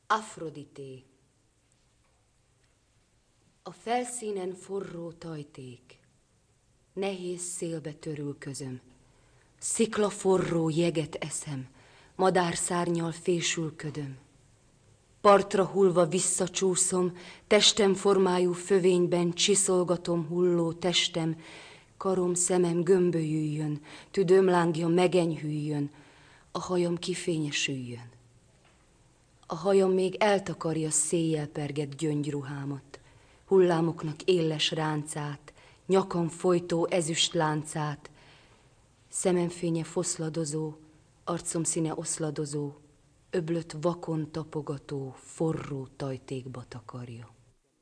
Afrodité. A felszínen forró tajték, nehéz szélbe törülközöm, szikla forró jeget eszem, madárszárnnyal fésülködöm. Partra hullva visszacsúszom, testem formájú fövényben csiszolgatom hulló testem, karom szemem gömbölyüljön, tüdőm lángja megenyhüljön, a hajam kifényesüljön. A hajam még eltakarja széjjel pergett gyöngyruhámat, hullámoknak éles ráncát, nyakam folytó ezüst láncát, szemem fénye foszladozó, arcom színe oszladozó, öblöt vakon tapogató, forró tajtékba takarja.